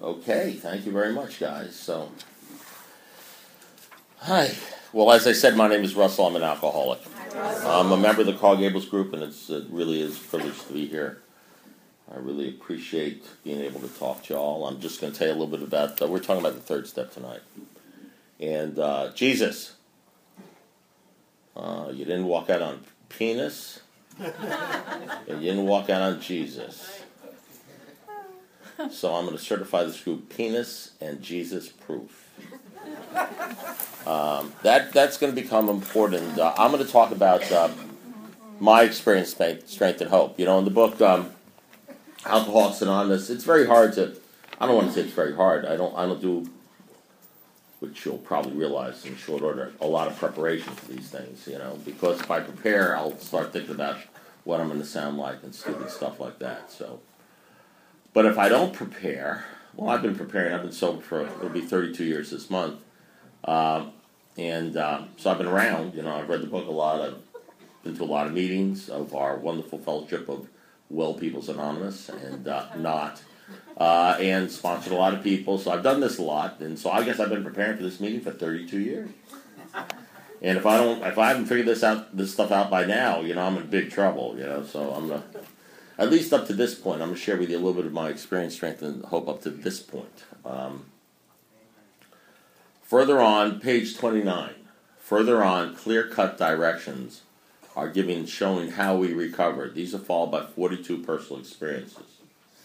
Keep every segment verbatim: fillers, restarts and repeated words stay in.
Okay, thank you very much, guys. So, hi. Well, as I said, my name is Russell. I'm an alcoholic. Hi, I'm a member of the Carl Gables group, and it's, it really is a privilege to be here. I really appreciate being able to talk to y'all. I'm just going to tell you a little bit about, uh, we're talking about the third step tonight. And uh, Jesus. Uh, you didn't walk out on penis, and you didn't walk out on Jesus. So I'm going to certify this group penis and Jesus proof. Um, that that's going to become important. Uh, I'm going to talk about uh, my experience, strength, and hope. You know, in the book um, Alcoholics Anonymous, it's very hard to. I don't want to say it's very hard. I don't. I don't do, which you'll probably realize in short order, a lot of preparation for these things. You know, because if I prepare, I'll start thinking about what I'm going to sound like and stupid stuff like that. So. But if I don't prepare, well, I've been preparing. I've been sober for, it'll be thirty-two years this month. Um, and um, so I've been around. You know, I've read the book a lot. I've been to a lot of meetings of our wonderful fellowship of Well People's Anonymous and uh, not. Uh, and sponsored a lot of people. So I've done this a lot. And so I guess I've been preparing for this meeting for thirty-two years. And if I don't, if I haven't figured this out, this stuff out by now, you know, I'm in big trouble, you know. So I'm going to... At least up to this point, I'm going to share with you a little bit of my experience, strength, and hope up to this point. Um, further on, page twenty-nine. Further on, clear-cut directions are giving, showing how we recovered. These are followed by forty-two personal experiences.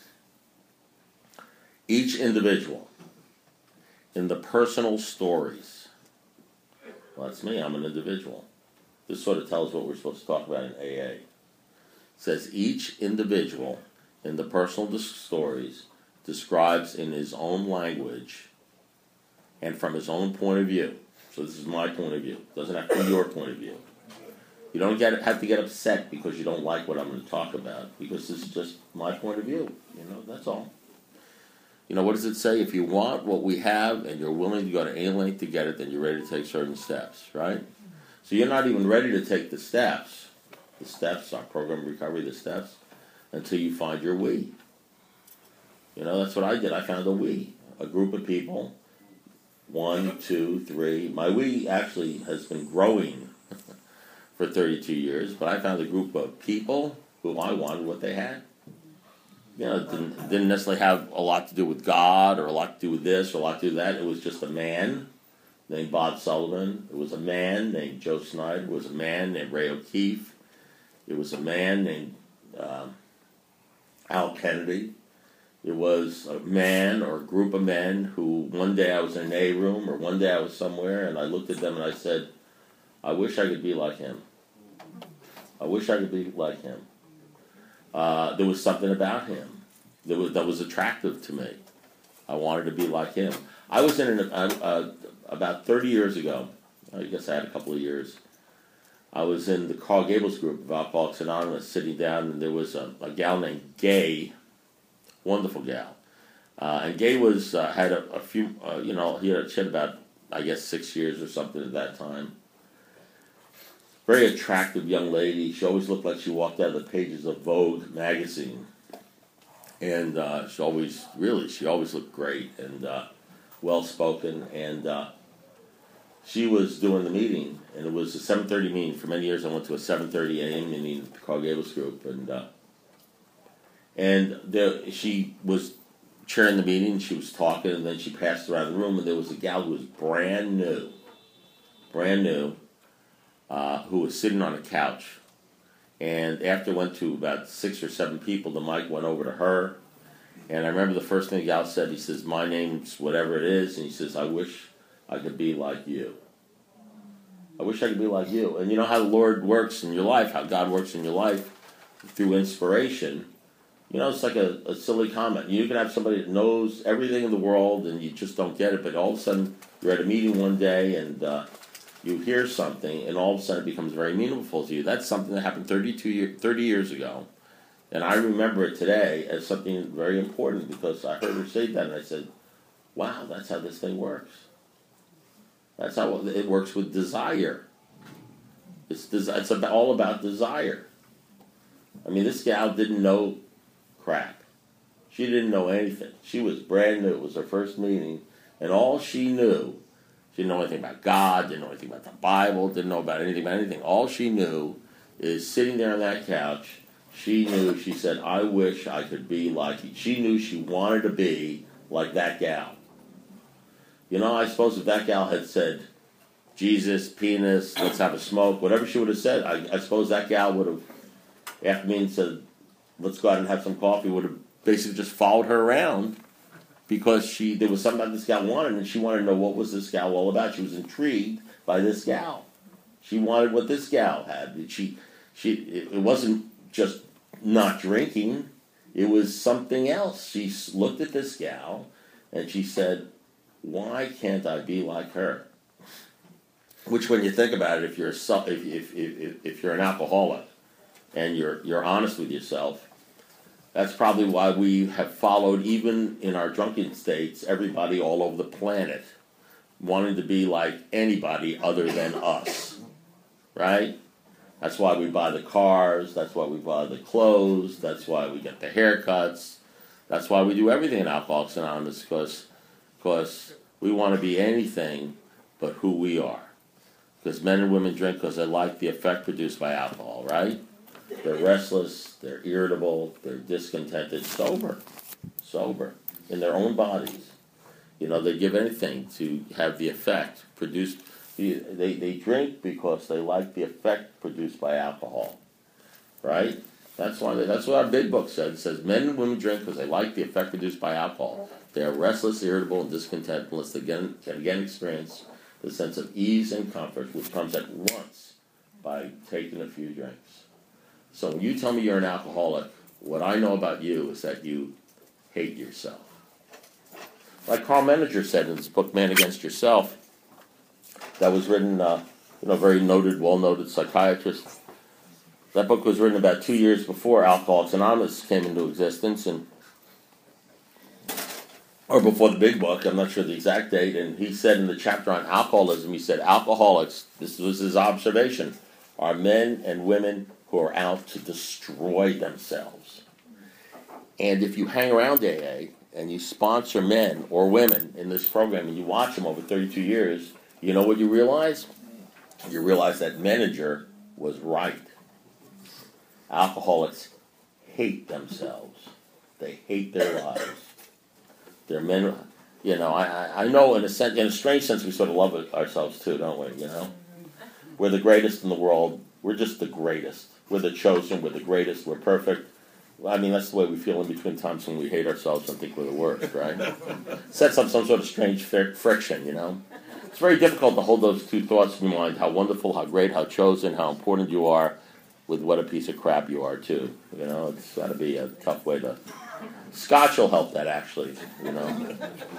Each individual, in the personal stories. Well, that's me. I'm an individual. This sort of tells what we're supposed to talk about in A A. Says each individual in the personal dis- stories describes in his own language and from his own point of view. So this is my point of view. It doesn't have to be your point of view. You don't get have to get upset because you don't like what I'm going to talk about, because this is just my point of view. You know, that's all. You know, what does it say? If you want what we have and you're willing to go to any length to get it, then you're ready to take certain steps, right? So you're not even ready to take the steps. The steps, our program recovery, the steps, until you find your we. You know, that's what I did. I found a we, a group of people, one, two, three. My we actually has been growing for thirty-two years, but I found a group of people who I wanted what they had. You know, it didn't, didn't necessarily have a lot to do with God or a lot to do with this or a lot to do with that. It was just a man named Bob Sullivan. It was a man named Joe Snyder. It was a man named Ray O'Keefe. It was a man named uh, Al Kennedy. It was a man or a group of men who one day I was in an A room or one day I was somewhere and I looked at them and I said, I wish I could be like him. I wish I could be like him. Uh, there was something about him that was, that was attractive to me. I wanted to be like him. I was in an, uh, uh, about thirty years ago, I guess I had a couple of years, I was in the Carl Gables group of Alcoholics Anonymous, sitting down, and there was a, a gal named Gay, wonderful gal, uh, and Gay was uh, had a, a few, uh, you know, he had, she had about, I guess, six years or something at that time. Very attractive young lady. She always looked like she walked out of the pages of Vogue magazine, and uh, she always, really, she always looked great and uh, well spoken, and. Uh, She was doing the meeting, and it was a seven thirty meeting. For many years, I went to a seven thirty a.m. meeting at the Carl Gables group, and uh, and there, she was chairing the meeting. She was talking, and then she passed around the room, and there was a gal who was brand new, brand new, uh, who was sitting on a couch. And after it went to about six or seven people, the mic went over to her, and I remember the first thing the gal said. He says, "My name's whatever it is," and he says, "I wish I could be like you. I wish I could be like you." And you know how the Lord works in your life, how God works in your life through inspiration. You know, it's like a, a silly comment. You can have somebody that knows everything in the world and you just don't get it, but all of a sudden you're at a meeting one day and uh, you hear something and all of a sudden it becomes very meaningful to you. That's something that happened thirty-two year, thirty years ago. And I remember it today as something very important because I heard her say that and I said, wow, that's how this thing works. That's how it works with desire. It's des- it's about, all about desire. I mean, this gal didn't know crap. She didn't know anything. She was brand new. It was her first meeting. And all she knew, she didn't know anything about God, didn't know anything about the Bible, didn't know about anything about anything. All she knew is sitting there on that couch, she knew, she said, I wish I could be like you. She knew she wanted to be like that gal. You know, I suppose if that gal had said, Jesus, penis, let's have a smoke, whatever she would have said, I, I suppose that gal would have, after me and said, let's go out and have some coffee, would have basically just followed her around because she there was something that this gal wanted, and she wanted to know what was this gal all about. She was intrigued by this gal. She wanted what this gal had. She, she, it, it wasn't just not drinking. It was something else. She looked at this gal, and she said, why can't I be like her? Which, when you think about it, if you're a, if, if, if, if you're an alcoholic and you're you're honest with yourself, that's probably why we have followed, even in our drunken states, everybody all over the planet, wanting to be like anybody other than us, right? That's why we buy the cars, that's why we buy the clothes, that's why we get the haircuts, that's why we do everything in Alcoholics Anonymous, because because we want to be anything but who we are. Because men and women drink because they like the effect produced by alcohol, right? They're restless, they're irritable, they're discontented, sober, sober, in their own bodies. You know, they give anything to have the effect produced. They, they drink because they like the effect produced by alcohol, right? That's why. They, that's what our big book said. It says men and women drink because they like the effect produced by alcohol. They are restless, irritable, and discontent unless they again, can again experience the sense of ease and comfort which comes at once by taking a few drinks. So when you tell me you're an alcoholic, what I know about you is that you hate yourself. Like Carl Menninger said in his book, Man Against Yourself, that was written, uh, you know, very noted, well-noted psychiatrist. That book was written about two years before Alcoholics Anonymous came into existence, and or before the big book, I'm not sure the exact date, and he said in the chapter on alcoholism, he said, alcoholics, this was his observation, are men and women who are out to destroy themselves. And if you hang around A A and you sponsor men or women in this program and you watch them over thirty-two years, you know what you realize? You realize that Menninger was right. Alcoholics hate themselves. They hate their lives. They're men, you know, I, I know in a sense, in a strange sense, we sort of love it ourselves too, don't we, you know? We're the greatest in the world. We're just the greatest. We're the chosen. We're the greatest. We're perfect. Well, I mean, that's the way we feel in between times when we hate ourselves and think we're the worst, right? Sets up some sort of strange fr- friction, you know? It's very difficult to hold those two thoughts in your mind, how wonderful, how great, how chosen, how important you are, with what a piece of crap you are, too. You know, it's got to be a tough way to... Scotch will help that, actually, you know.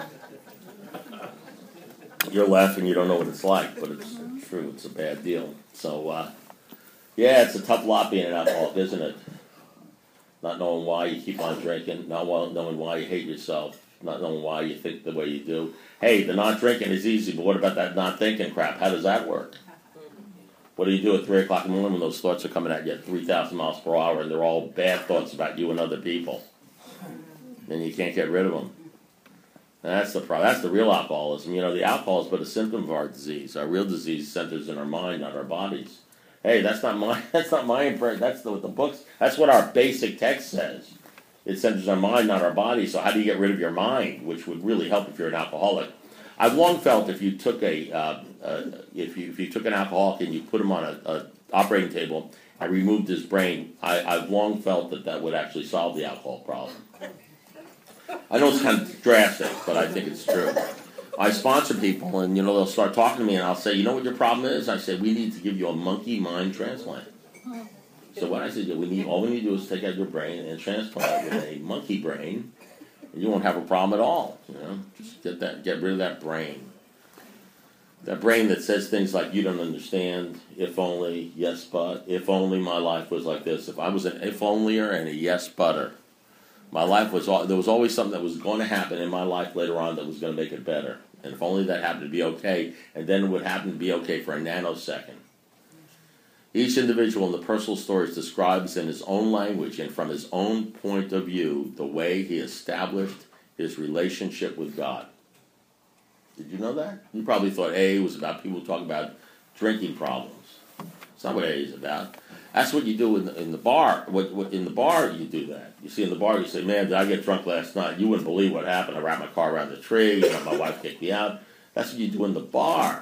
You're laughing, you don't know what it's like, but it's true, it's a bad deal. So, uh, yeah, it's a tough lot being an alcoholic, isn't it? Not knowing why you keep on drinking, not knowing why you hate yourself, not knowing why you think the way you do. Hey, the not drinking is easy, but what about that not thinking crap? How does that work? What do you do at three o'clock in the morning when those thoughts are coming at you at three thousand miles per hour and they're all bad thoughts about you and other people? And you can't get rid of them. And that's the problem. That's the real alcoholism. You know, the alcohol is but a symptom of our disease. Our real disease centers in our mind, not our bodies. Hey, that's not my that's not my impression. That's the, what the books. That's what our basic text says. It centers our mind, not our body. So how do you get rid of your mind, which would really help if you're an alcoholic? I've long felt if you took a uh, uh, if you if you took an alcoholic and you put him on a, a operating table and removed his brain, I, I've long felt that that would actually solve the alcohol problem. I know it's kind of drastic, but I think it's true. I sponsor people, and you know they'll start talking to me, and I'll say, "You know what your problem is?" I say, "We need to give you a monkey mind transplant." So what I said, yeah, we need all we need to do is take out your brain and transplant it with a monkey brain, and you won't have a problem at all. You know, just get that, get rid of that brain. That brain that says things like "you don't understand," "if only," "yes but," "if only my life was like this." If I was an if onlyer and a yes butter. My life was, there was always something that was going to happen in my life later on that was going to make it better. And if only that happened to be okay, and then it would happen to be okay for a nanosecond. Each individual in the personal stories describes in his own language and from his own point of view the way he established his relationship with God. Did you know that? You probably thought A A was about people talking about drinking problems. It's not what A A is about. That's what you do in the, in the bar. What, what, in the bar, you do that. You see, in the bar, you say, man, did I get drunk last night? You wouldn't believe what happened. I wrapped my car around the tree. You know, my wife kicked me out. That's what you do in the bar.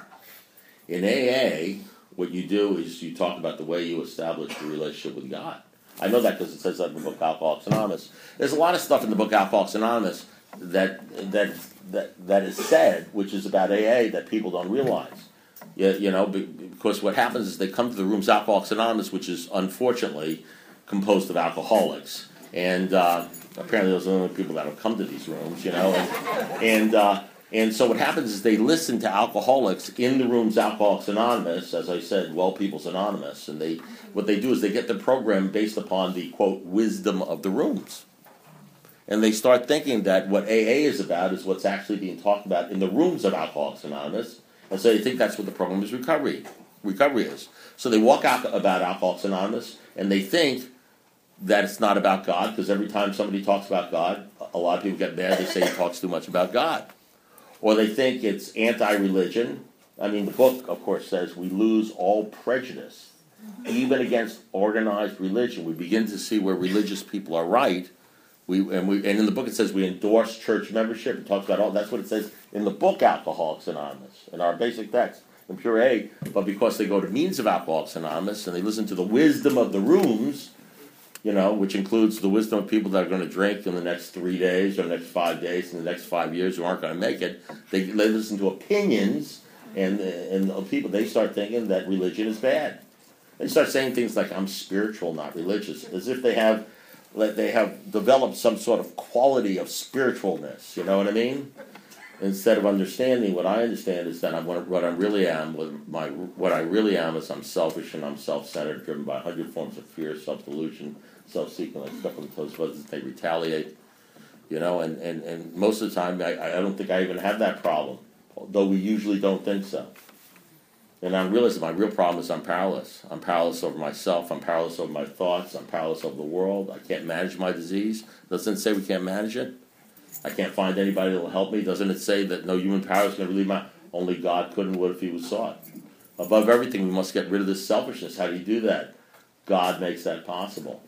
In A A, what you do is you talk about the way you establish your relationship with God. I know that because it says that in the book Alcoholics Anonymous. There's a lot of stuff in the book Alcoholics Anonymous that that that that is said, which is about A A, that people don't realize. You, you know, because what happens is they come to the rooms Alcoholics Anonymous, which is unfortunately composed of alcoholics, and uh, apparently those are the only people that have come to these rooms. You know, and and, uh, and so what happens is they listen to alcoholics in the rooms Alcoholics Anonymous, as I said, Well People's Anonymous, and they what they do is they get the program based upon the quote wisdom of the rooms. And they start thinking that what A A is about is what's actually being talked about in the rooms of Alcoholics Anonymous. And so they think that's what the program is recovery. Recovery is. So they walk out about Alcoholics Anonymous, and they think that it's not about God, because every time somebody talks about God, a lot of people get mad. They say he talks too much about God. Or they think it's anti-religion. I mean, the book, of course, says we lose all prejudice, even against organized religion. We begin to see where religious people are right. We and we and in the book it says we endorse church membership. It talks about all. That's what it says in the book Alcoholics Anonymous, in our basic text in Pure A. But because they go to Means of Alcoholics Anonymous and they listen to the wisdom of the rooms, you know, which includes the wisdom of people that are going to drink in the next three days or the next five days, in the next five years who aren't going to make it, they, they listen to opinions, and and people, they start thinking that religion is bad. They start saying things like, I'm spiritual, not religious, as if they have they have developed some sort of quality of spiritualness, you know what I mean? Instead of understanding what I understand is that I'm what, what I really am. What my what I really am is I'm selfish and I'm self-centered, driven by a hundred forms of fear, self-delusion, self-seeking. Like stuff on the toes buttons, they retaliate, you know. And, and, and most of the time, I, I don't think I even have that problem, though we usually don't think so. And I'm realizing my real problem is I'm powerless. I'm powerless over myself. I'm powerless over my thoughts. I'm powerless over the world. I can't manage my disease. Doesn't it say we can't manage it? I can't find anybody that will help me. Doesn't it say that no human power is going to relieve my... Only God could and would if he was sought. Above everything, we must get rid of this selfishness. How do you do that? God makes that possible.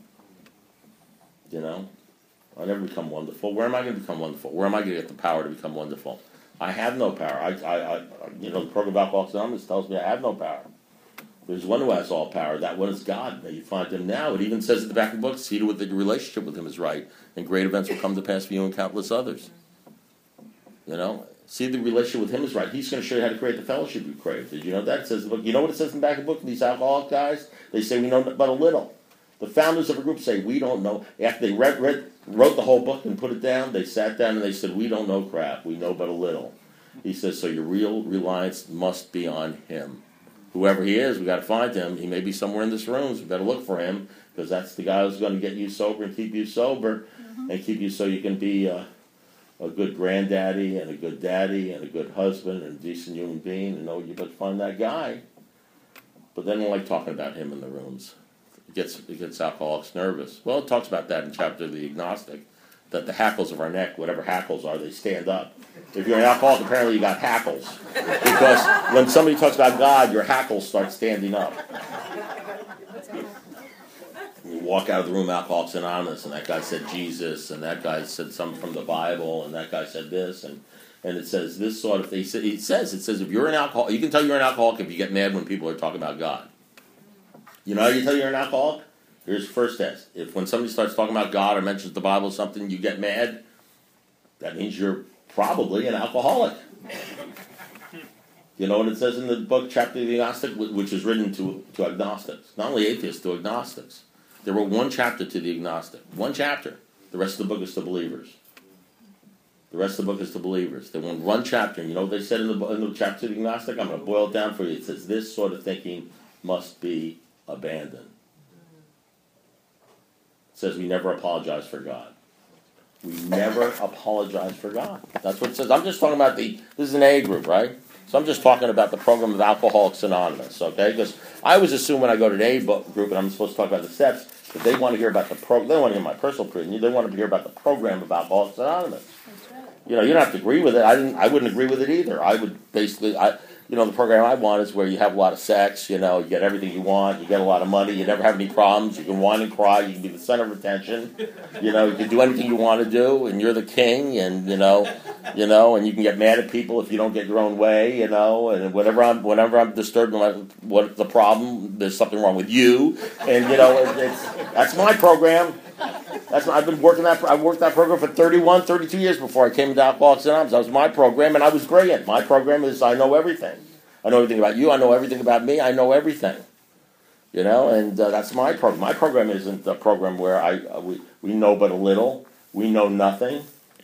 You know? I'll never become wonderful. Where am I going to become wonderful? Where am I going to get the power to become wonderful? I have no power. I, I, I you know, the program of Alcoholics Anonymous tells me I have no power. There's one who has all power. That one is God. May you find him now. It even says at the back of the book, see to it that your relationship with him is right, and great events will come to pass for you and countless others. You know? See the relationship with him is right. He's going to show you how to create the fellowship you crave. Did you know that? It says in the book. You know what it says in the back of the book? These alcoholic guys, they say we know but a little. The founders of a group say we don't know. After they read, read, wrote the whole book and put it down, they sat down and they said we don't know crap. We know but a little. He says, so your real reliance must be on him. Whoever he is, we got to find him. He may be somewhere in this room, so we got to look for him, because that's the guy who's going to get you sober and keep you sober, mm-hmm. and keep you so you can be a, a good granddaddy and a good daddy and a good husband and a decent human being. And know you better find that guy. But they don't like talking about him in the rooms. It gets it gets alcoholics nervous. Well, it talks about that in chapter of the agnostic. That the hackles of our neck, whatever hackles are, they stand up. If you're an alcoholic, apparently you got hackles. Because when somebody talks about God, your hackles start standing up. You walk out of the room, Alcoholics Anonymous, and that guy said Jesus, and that guy said something from the Bible, and that guy said this, and, and it says this sort of thing. It says, it says if you're an alcoholic, you can tell you're an alcoholic if you get mad when people are talking about God. You know how you tell you're an alcoholic? Here's the first test. If when somebody starts talking about God or mentions the Bible or something, you get mad, that means you're probably an alcoholic. You know what it says in the book, Chapter of the Agnostic, which is written to, to agnostics. Not only atheists, to agnostics. There were one chapter to the agnostic. One chapter. The rest of the book is to believers. The rest of the book is to believers. They want one chapter. And you know what they said in the, in the chapter to the agnostic? I'm going to boil it down for you. It says this sort of thinking must be abandoned. Says we never apologize for God. We never apologize for God. That's what it says. I'm just talking about the, this is an A group, right? So I'm just talking about the program of Alcoholics Anonymous, okay? Because I always assume when I go to the A group and I'm supposed to talk about the steps, that they want to hear about the pro. They don't want to hear my personal opinion. They want to hear about the program of Alcoholics Anonymous. That's right. You know, you don't have to agree with it. I didn't. I wouldn't agree with it either. I would basically, I, you know, the program I want is where you have a lot of sex. You know, you get everything you want. You get a lot of money. You never have any problems. You can whine and cry. You can be the center of attention. You know, you can do anything you want to do, and you're the king. And you know, you know, and you can get mad at people if you don't get your own way. You know, and whenever I'm, whenever I'm disturbed by what the problem, there's something wrong with you. And you know, it, it's that's my program. That's I've been working that. I worked that program for thirty-one, thirty-two years before I came into Alcoholics Anonymous. That was my program, and I was brilliant. My program is I know everything. I know everything about you. I know everything about me. I know everything. You know, and uh, that's my program. My program isn't a program where I uh, we we know but a little. We know nothing.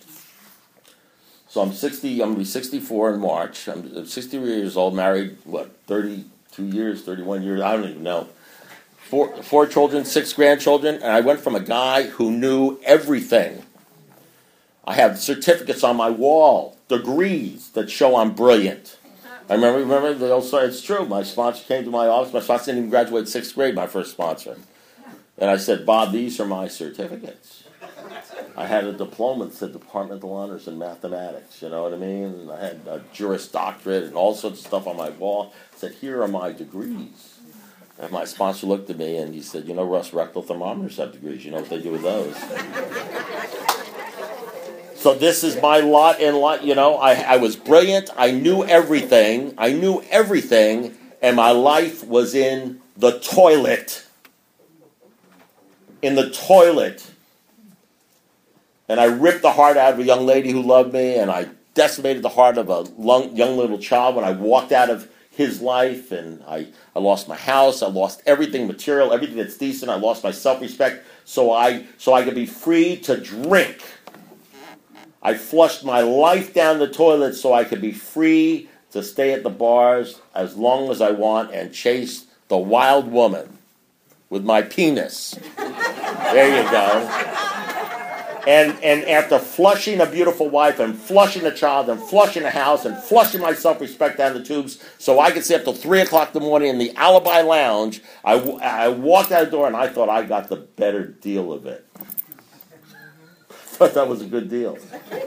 So I'm sixty. I'm gonna be sixty-four in March. I'm sixty-three years old. Married what? thirty-two years, thirty-one years. I don't even know. Four, four children, six grandchildren, and I went from a guy who knew everything. I have certificates on my wall, degrees that show I'm brilliant. I remember, remember the old story. It's true. My sponsor came to my office. My sponsor didn't even graduate sixth grade. My first sponsor, and I said, "Bob, these are my certificates." I had a diploma that said Departmental Honors in Mathematics. You know what I mean? And I had a Juris Doctorate and all sorts of stuff on my wall. I said, "Here are my degrees." And my sponsor looked at me and he said, "You know, Russ, rectal thermometers have degrees. You know what they do with those?" So this is my lot in life. You know, I, I was brilliant. I knew everything. I knew everything. And my life was in the toilet. In the toilet. And I ripped the heart out of a young lady who loved me. And I decimated the heart of a young little child when I walked out of his life, and I, I lost my house, I lost everything material, everything that's decent, I lost my self-respect, so I so I could be free to drink. I flushed my life down the toilet so I could be free to stay at the bars as long as I want and chase the wild woman with my penis. There you go. And and after flushing a beautiful wife and flushing a child and flushing a house and flushing my self-respect down the tubes so I could stay up till three o'clock in the morning in the Alibi Lounge, I, I walked out the door and I thought I got the better deal of it. I thought that was a good deal.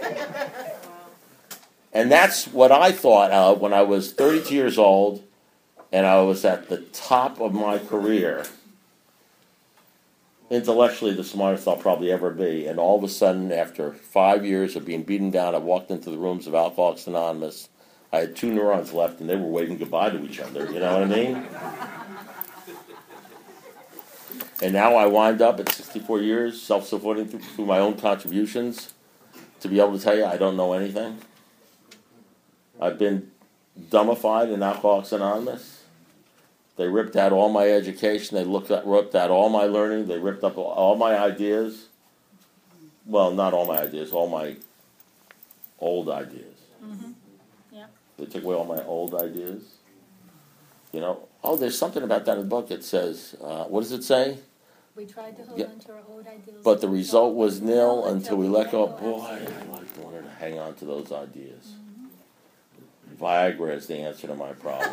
And that's what I thought of when I was thirty-two years old and I was at the top of my career. Intellectually the smartest I'll probably ever be, and all of a sudden, after five years of being beaten down, I walked into the rooms of Alcoholics Anonymous. I had two neurons left, and they were waving goodbye to each other, you know what I mean? And now I wind up at sixty-four years, self-supporting through, through my own contributions, to be able to tell you I don't know anything. I've been dumbified in Alcoholics Anonymous. They ripped out all my education. They looked at, ripped out all my learning. They ripped up all my ideas. Well, not all my ideas, all my old ideas. Mm-hmm. Yeah. They took away all my old ideas. You know, oh, there's something about that in the book. It says, uh, what does it say? We tried to hold Yeah. on to our old ideals. But the result was nil until we let go. Boy, I like wanted to hang on to those ideas. Mm-hmm. Viagra is the answer to my problem.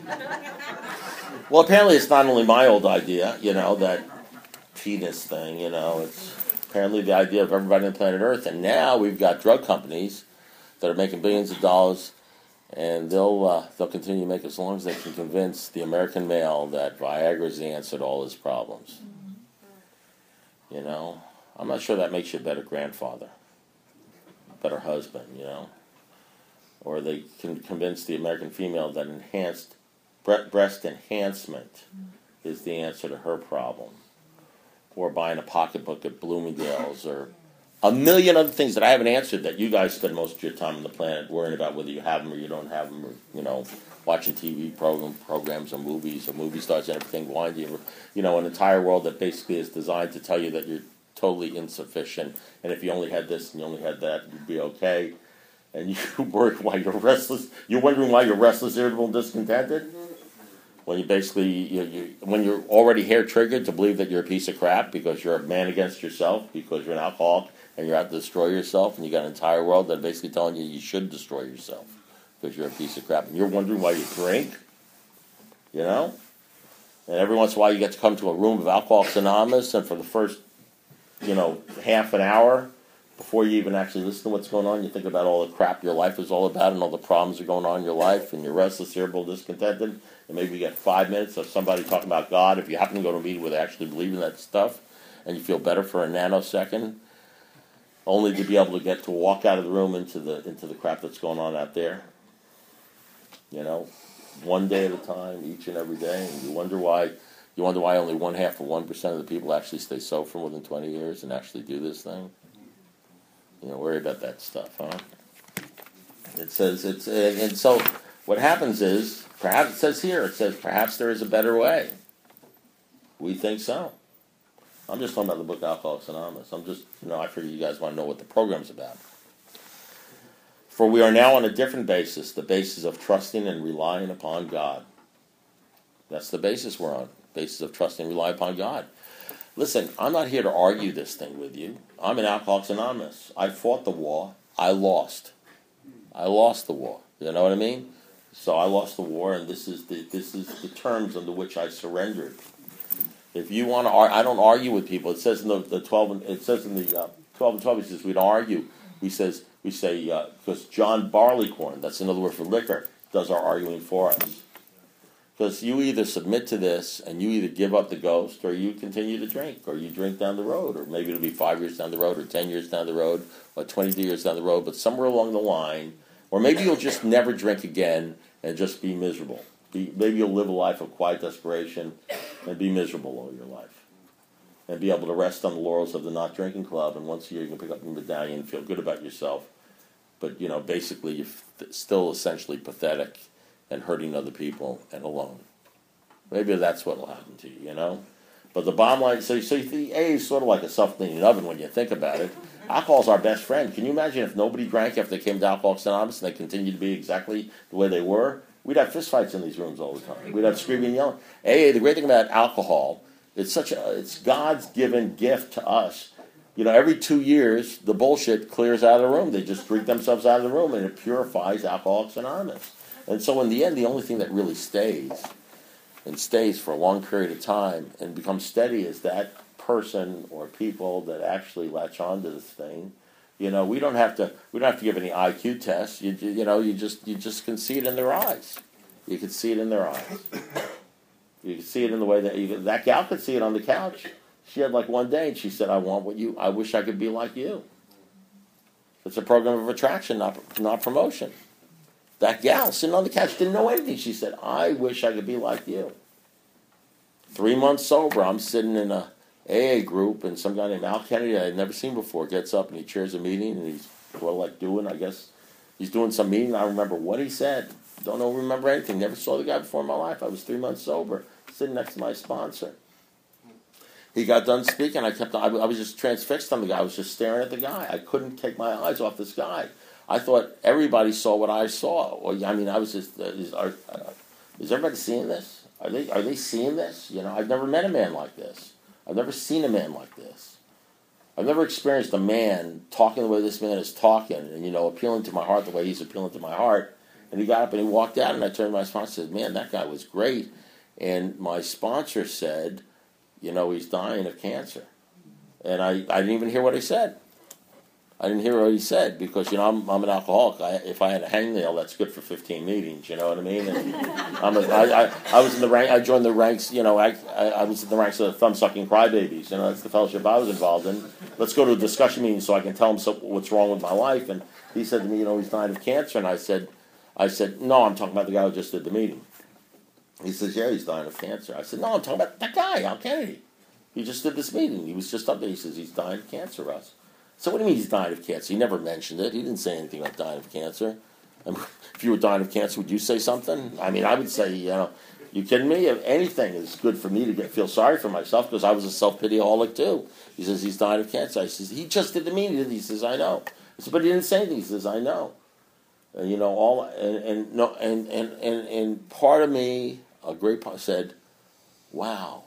Well, apparently it's not only my old idea, you know, that penis thing, you know, it's apparently the idea of everybody on planet Earth. And now we've got drug companies that are making billions of dollars, and they'll uh, they'll continue to make as long as they can convince the American male that Viagra is the answer to all his problems. Mm-hmm. You know, I'm not sure that makes you a better grandfather, better husband, you know. Or they can convince the American female that enhanced breast enhancement is the answer to her problem. Or buying a pocketbook at Bloomingdale's, or a million other things that I haven't answered that you guys spend most of your time on the planet worrying about whether you have them or you don't have them, or, you know, watching T V program, programs or movies or movie stars and everything. Why do you, you know, an entire world that basically is designed to tell you that you're totally insufficient, and if you only had this and you only had that, you'd be okay. And you worry why you're restless. You're wondering why you're restless, irritable, and discontented. When you basically, you, you, when you're already hair triggered to believe that you're a piece of crap because you're a man against yourself, because you're an alcoholic and you're out to destroy yourself, and you got an entire world that basically telling you you should destroy yourself. because you're a piece of crap. And you're wondering why you drink, you know? And every once in a while you get to come to a room of Alcoholics Anonymous, and for the first, you know, half an hour, before you even actually listen to what's going on, you think about all the crap your life is all about and all the problems that are going on in your life, and you're restless, irritable, discontented, and maybe you get five minutes of somebody talking about God, if you happen to go to a meeting where they actually believe in that stuff, and you feel better for a nanosecond, only to be able to get to walk out of the room into the into the crap that's going on out there. You know, one day at a time, each and every day, and you wonder why you wonder why only one half of one percent of the people actually stay sober for more than twenty years and actually do this thing. You know, worry about that stuff, huh? It says it's and, and so what happens is, perhaps it says here, it says perhaps there is a better way. We think so. I'm just talking about the book Alcoholics Anonymous. I'm just, you know, I figure you guys want to know what the program's about. For we are now on a different basis, the basis of trusting and relying upon God. That's the basis we're on, basis of trusting and relying upon God. Listen, I'm not here to argue this thing with you. I'm an Alcoholics Anonymous. I fought the war. I lost. I lost the war. You know what I mean? So I lost the war, and this is the this is the terms under which I surrendered. If you want to, ar- I don't argue with people. It says in the, the twelve. It says in the uh, twelve and twelve. It says we don't argue. We says we say because uh, John Barleycorn, that's another word for liquor, does our arguing for us. Because you either submit to this and you either give up the ghost, or you continue to drink, or you drink down the road, or maybe it'll be five years down the road, or ten years down the road, or twenty years down the road. But somewhere along the line, or maybe you'll just never drink again and just be miserable. Be, maybe you'll live a life of quiet desperation and be miserable all your life, and be able to rest on the laurels of the not drinking club. And once a year you can pick up your medallion and feel good about yourself. But you know, basically, you're f- still essentially pathetic and hurting other people and alone. Maybe that's what will happen to you, you know? But the bottom line, so, so the A is sort of like a self-cleaning oven when you think about it. Alcohol's our best friend. Can you imagine if nobody drank after they came to Alcoholics Anonymous and they continued to be exactly the way they were? We'd have fistfights in these rooms all the time. We'd have screaming and yelling. A A, the great thing about alcohol, it's such a, it's God's given gift to us. You know, every two years, the bullshit clears out of the room. They just drink themselves out of the room, and it purifies Alcoholics Anonymous. And so in the end, the only thing that really stays, and stays for a long period of time, and becomes steady is that person or people that actually latch onto this thing. You know, we don't have to we don't have to give any I Q tests. You you know, you just you just can see it in their eyes. You can see it in their eyes. You can see it in the way that you, that gal could see it on the couch. She had like one day, and she said, "I want what you. I wish I could be like you." It's a program of attraction, not not promotion. That gal sitting on the couch didn't know anything. She said, "I wish I could be like you." Three months sober, I'm sitting in a A A group, and some guy named Al Kennedy I had never seen before gets up and he chairs a meeting, and he's what like doing, I guess, he's doing some meeting. I remember what he said. Don't know, remember anything. Never saw the guy before in my life. I was three months sober, sitting next to my sponsor. He got done speaking. I kept. I, I was just transfixed on the guy. I was just staring at the guy. I couldn't take my eyes off this guy. I thought everybody saw what I saw. Or I mean, I was just. Uh, is, are, uh, is everybody seeing this? Are they? Are they seeing this? You know, I've never met a man like this. I've never seen a man like this. I've never experienced a man talking the way this man is talking, and you know, appealing to my heart the way he's appealing to my heart. And he got up and he walked out, and I turned to my sponsor and said, "Man, that guy was great." And my sponsor said, "You know, he's dying of cancer." And I, I didn't even hear what he said. I didn't hear what he said because, you know, I'm, I'm an alcoholic. I, if I had a hangnail, that's good for fifteen meetings, you know what I mean? And I'm a, I, I, I was in the rank, I joined the ranks, you know, I, I, I was in the ranks of the thumb-sucking crybabies. You know, that's the fellowship I was involved in. Let's go to a discussion meeting so I can tell him so, what's wrong with my life. And he said to me, you know, he's dying of cancer. And I said, I said, no, I'm talking about the guy who just did the meeting. He says, yeah, he's dying of cancer. I said, no, I'm talking about that guy, Al Kennedy. He just did this meeting. He was just up there. He says, he's dying of cancer, Russ. So what do you mean he's dying of cancer? He never mentioned it. He didn't say anything about dying of cancer. I mean, if you were dying of cancer, would you say something? I mean, I would say, you know, you kidding me? If anything is good for me to get, feel sorry for myself because I was a self-pity-aholic too. He says, he's dying of cancer. I says, he just did the meeting. He says, I know. I said, but he didn't say anything. He says, I know. And, you know, all, and, and, no, and, and, and, and part of me, a great part, said, wow.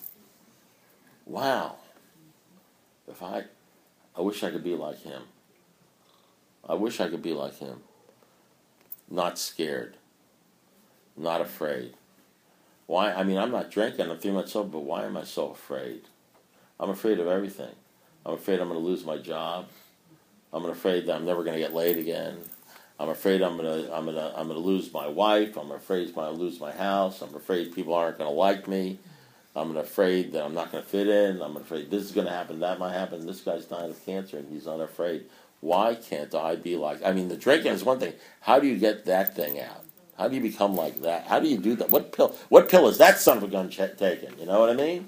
Wow. If I... I wish I could be like him. I wish I could be like him. not scared, not afraid. Why? I mean, I'm not drinking, I'm three months sober, but why am I so afraid? I'm afraid of everything. I'm afraid I'm going to lose my job. I'm afraid that I'm never going to get laid again. I'm afraid I'm going to I'm going to I'm going to lose my wife. I'm afraid I'm going to lose my house. I'm afraid people aren't going to like me. I'm afraid that I'm not going to fit in. I'm afraid this is going to happen, that might happen. This guy's dying of cancer and he's unafraid. Why can't I be like, I mean, the drinking is one thing. How do you get that thing out? How do you become like that? How do you do that? What pill What pill is that son of a gun ch- taking? You know what I mean?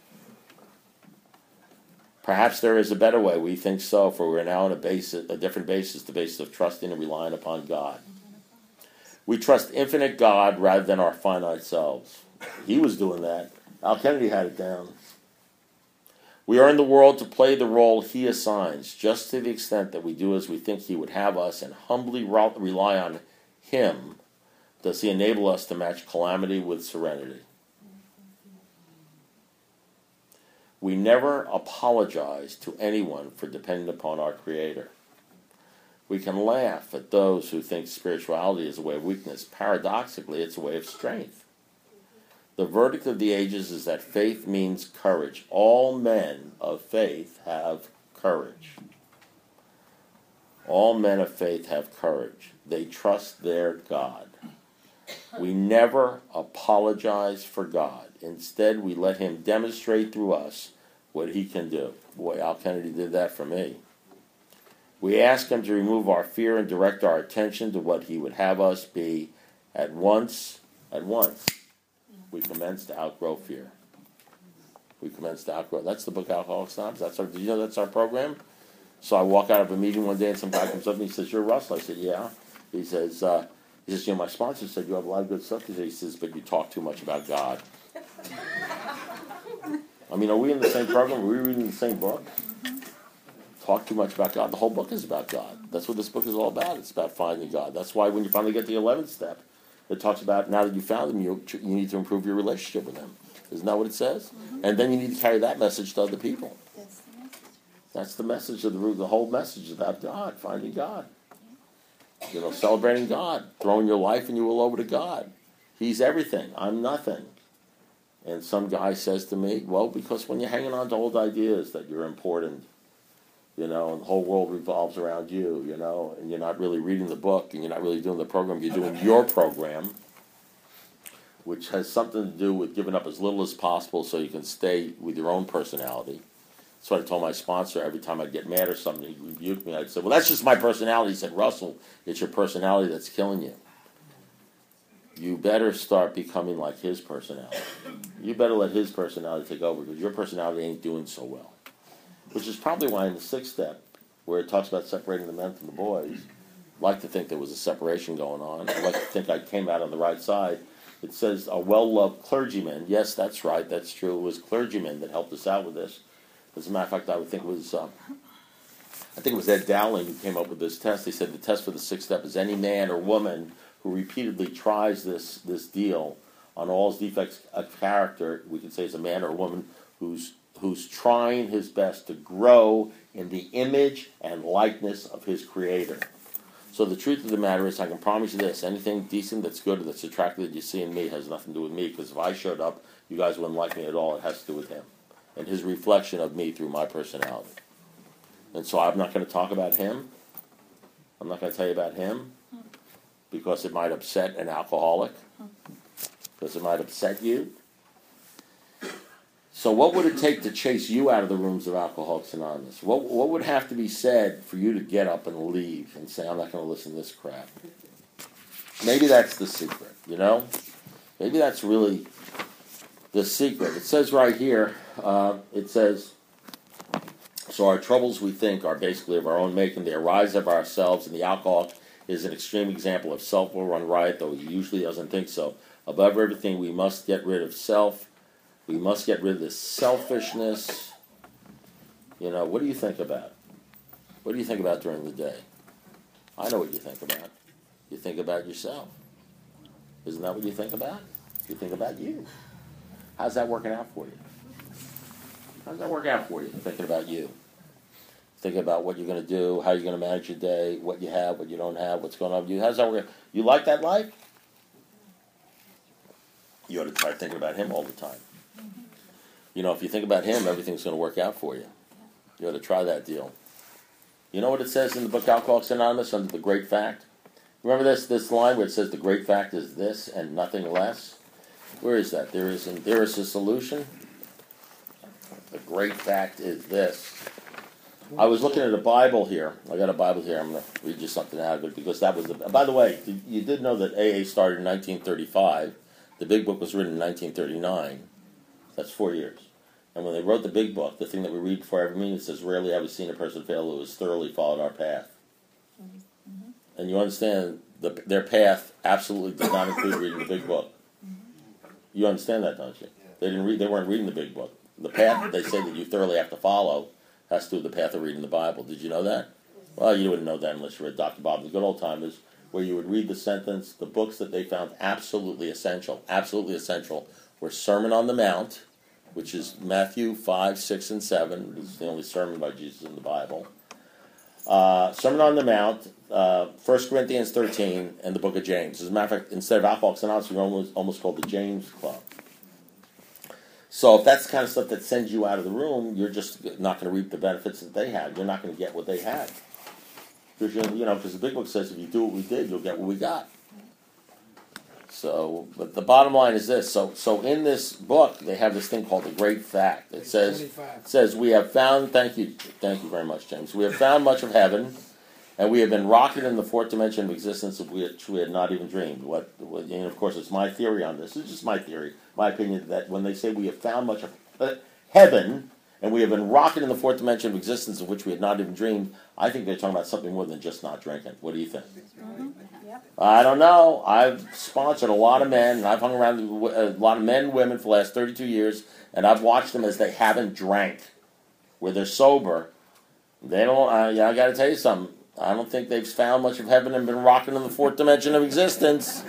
Perhaps there is a better way. We think so, for we're now on a basis, a different basis, the basis of trusting and relying upon God. We trust infinite God rather than our finite selves. He was doing that. Al Kennedy had it down. We are in the world to play the role he assigns, just to the extent that we do as we think he would have us and humbly rely on him. Does he enable us to match calamity with serenity? We never apologize to anyone for depending upon our Creator. We can laugh at those who think spirituality is a way of weakness. Paradoxically, it's a way of strength. The verdict of the ages is that faith means courage. All men of faith have courage. All men of faith have courage. They trust their God. We never apologize for God. Instead, we let him demonstrate through us what he can do. Boy, Al Kennedy did that for me. We ask him to remove our fear and direct our attention to what he would have us be. At once, at once, we commence to outgrow fear. We commence to outgrow. That's the book Alcoholics Anonymous. That's our, did you know that's our program? So I walk out of a meeting one day and some guy comes up and he says, "You're Russell." I said, "Yeah." He says, uh, he says, "You know, my sponsor said you have a lot of good stuff." He says, "But you talk too much about God." I mean, are we in the same program? Are we reading the same book? Mm-hmm. Talk too much about God. The whole book is about God. That's what this book is all about. It's about finding God. That's why when you finally get to the eleventh step, it talks about now that you found him, you, you need to improve your relationship with him. Isn't that what it says? Mm-hmm. And then you need to carry that message to other people. That's the message. That's the message of the, the whole message is about God, finding God. You know, celebrating God, throwing your life and you all over to God. He's everything. I'm nothing. And some guy says to me, "Well, because when you're hanging on to old ideas that you're important, you know, and the whole world revolves around you, you know, and you're not really reading the book and you're not really doing the program, you're doing your program, which has something to do with giving up as little as possible so you can stay with your own personality." That's what I told my sponsor every time I'd get mad or something, he'd rebuke me. I'd say, "Well, that's just my personality." He said, "Russell, it's your personality that's killing you. You better start becoming like his personality. You better let his personality take over because your personality ain't doing so well." Which is probably why in the sixth step, where it talks about separating the men from the boys, I'd like to think there was a separation going on. I'd like to think I came out on the right side. It says a well-loved clergyman. Yes, that's right. That's true. It was clergymen that helped us out with this. As a matter of fact, I would think it was, uh, I think it was Ed Dowling who came up with this test. They said the test for the sixth step is any man or woman who repeatedly tries this this deal on all his defects of character, we could say is a man or a woman who's who's trying his best to grow in the image and likeness of his Creator. So the truth of the matter is, I can promise you this, anything decent that's good or that's attractive that you see in me has nothing to do with me, because if I showed up, you guys wouldn't like me at all. It has to do with him and his reflection of me through my personality. And so I'm not going to talk about him. I'm not going to tell you about him because it might upset an alcoholic, because it might upset you. So what would it take to chase you out of the rooms of Alcoholics Anonymous? What what would have to be said for you to get up and leave and say, "I'm not going to listen to this crap"? Maybe that's the secret, you know? Maybe that's really the secret. It says right here, uh, it says, "So our troubles, we think, are basically of our own making. They arise of ourselves, and the alcoholic is an extreme example of self will run riot, though he usually doesn't think so. Above everything, we must get rid of self. We must get rid of this selfishness." You know, what do you think about? What do you think about during the day? I know what you think about. You think about yourself. Isn't that what you think about? You think about you. How's that working out for you? How's that work out for you, thinking about you? thinking about what you're going to do, how you're going to manage your day, what you have, what you don't have, what's going on with you. How's that? You like that life? You ought to try thinking about him all the time. You know, if you think about him, everything's going to work out for you. You ought to try that deal. You know what it says in the book Alcoholics Anonymous under the great fact? Remember this this line where it says the great fact is this and nothing less? Where is that? There is, an, there is a solution. The great fact is this. I was looking at a Bible here. I got a Bible here. I'm going to read you something out of it because that was the... By the way, you did know that A A started in nineteen thirty-five. The Big Book was written in nineteen thirty-nine. That's four years. And when they wrote the Big Book, the thing that we read before every meeting says, rarely have we seen a person fail who has thoroughly followed our path. Mm-hmm. And you understand the, their path absolutely did not include reading the Big Book. You understand that, don't you? They didn't read. They weren't reading the Big Book. The path that they say that you thoroughly have to follow has to do with the path of reading the Bible. Did you know that? Well, you wouldn't know that unless you read Doctor Bob, the Good Old Timers, where you would read the sentence, the books that they found absolutely essential, absolutely essential, were Sermon on the Mount, which is Matthew five, six, and seven. It's the only sermon by Jesus in the Bible. Uh, Sermon on the Mount, uh, First Corinthians thirteen, and the book of James. As a matter of fact, instead of Alcoholics Anonymous, we're almost, almost called the James Club. So if that's the kind of stuff that sends you out of the room, you're just not going to reap the benefits that they had. You're not going to get what they had. Because, you know, because the Big Book says if you do what we did, you'll get what we got. So, but the bottom line is this. So, so in this book, they have this thing called the Great Fact. It says, it says we have found, thank you, thank you very much, James. We have found much of heaven, and we have been rocketed in the fourth dimension of existence of which we had not even dreamed. What, what and of course, it's my theory on this. It's just my theory, my opinion, that when they say we have found much of uh, heaven, and we have been rocketed in the fourth dimension of existence of which we had not even dreamed, I think they're talking about something more than just not drinking. What do you think? Mm-hmm. Yep. I don't know. I've sponsored a lot of men, and I've hung around a lot of men and women for the last thirty-two years, and I've watched them as they haven't drank. Where they're sober, they don't, uh, yeah, I got to tell you something. I don't think they've found much of heaven and been rocking in the fourth dimension of existence.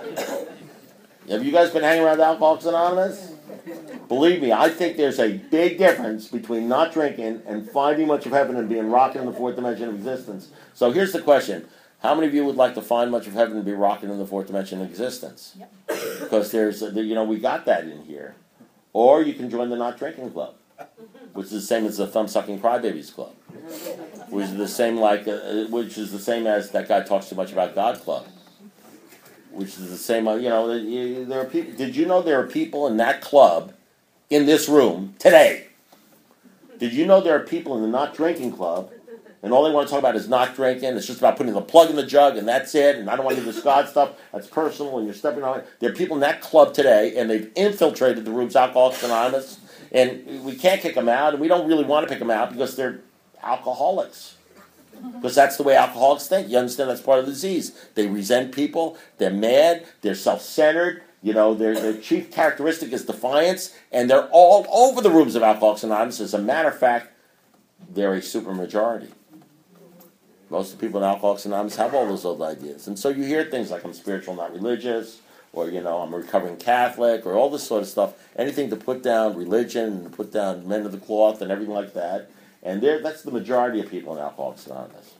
Have you guys been hanging around Alcoholics Anonymous? Believe me, I think there's a big difference between not drinking and finding much of heaven and being rocking in the fourth dimension of existence. So here's the question. How many of you would like to find much of heaven and be rocking in the fourth dimension of existence? Yep. Because there's, you know, we got that in here. Or you can join the Not Drinking Club, which is the same as the Thumb-Sucking Crybabies Club, which is the same like, uh, which is the same as That Guy Talks Too Much About God Club, which is the same, uh, you know, there are people. Did you know there are people in that club in this room today? Did you know there are people in the Not Drinking Club, and all they want to talk about is not drinking? It's just about putting the plug in the jug, and that's it, and I don't want to do this God stuff. That's personal, and you're stepping on it. There are people in that club today, and they've infiltrated the rooms Alcoholics Anonymous, and we can't kick them out, and we don't really want to pick them out because they're alcoholics. Because that's the way alcoholics think. You understand that's part of the disease. They resent people. They're mad. They're self-centered. You know, their, their chief characteristic is defiance, and they're all over the rooms of Alcoholics Anonymous. As a matter of fact, they're a supermajority. Most of the people in Alcoholics Anonymous have all those old ideas. And so you hear things like, I'm spiritual, not religious, or, you know, I'm a recovering Catholic, or all this sort of stuff. Anything to put down religion, and to put down men of the cloth, and everything like that. And that's the majority of people in Alcoholics Anonymous.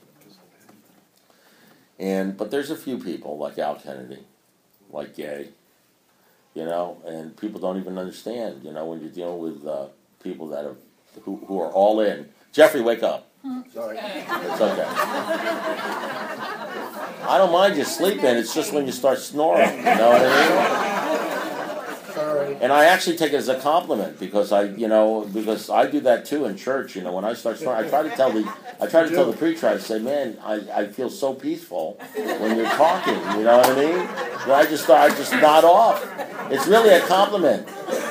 And but there's a few people like Al Kennedy, like Gay, you know, and people don't even understand, you know, when you're dealing with uh, people that are who, who are all in. Jeffrey, wake up. Sorry. It's okay. I don't mind you sleeping. It's just when you start snoring. You know what I mean? Sorry. And I actually take it as a compliment because I, you know, because I do that too in church. You know, when I start snoring, I try to tell the, I try to tell the preacher. I say, man, I, I feel so peaceful when you're talking. You know what I mean? But I just, I just nod off. It's really a compliment.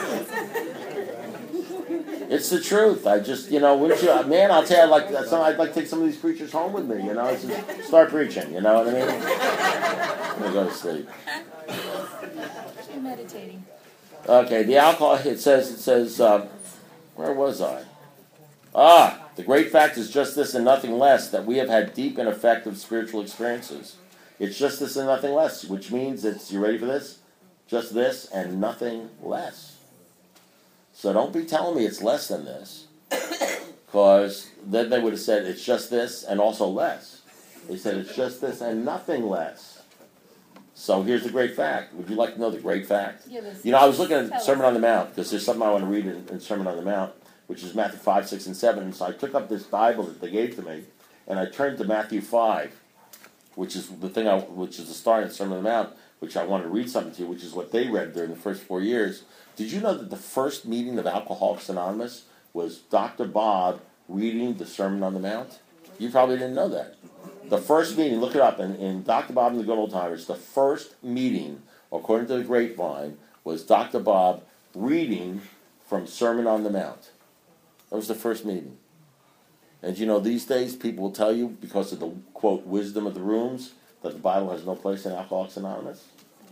It's the truth. I just, you know, wouldn't you, man, I'll tell you, I'd like, I'd like to take some of these preachers home with me, you know, just start preaching, you know what I mean? I'm going to go to sleep. You're meditating. Okay, the alcohol, it says, it says, uh, where was I? Ah, the great fact is just this and nothing less, that we have had deep and effective spiritual experiences. It's just this and nothing less, which means it's, you ready for this? Just this and nothing less. So don't be telling me it's less than this, Because then they would have said it's just this and also less. They said it's just this and nothing less. So here's the great fact. Would you like to know the great fact? Give us- You know, I was looking tell at Sermon us. on the Mount, because there's something I want to read in, in Sermon on the Mount, which is Matthew five, six, and seven. And so I took up this Bible that they gave to me, and I turned to Matthew five, which is the thing, I, which is the start of the Sermon on the Mount, which I wanted to read something to you, which is what they read during the first four years. Did you know that the first meeting of Alcoholics Anonymous was Doctor Bob reading the Sermon on the Mount? You probably didn't know that. The first meeting, look it up, in, in Doctor Bob and the Good Old Timers, the first meeting, according to the Grapevine, was Doctor Bob reading from Sermon on the Mount. That was the first meeting. And you know, these days people will tell you, because of the, quote, wisdom of the rooms, that the Bible has no place in Alcoholics Anonymous.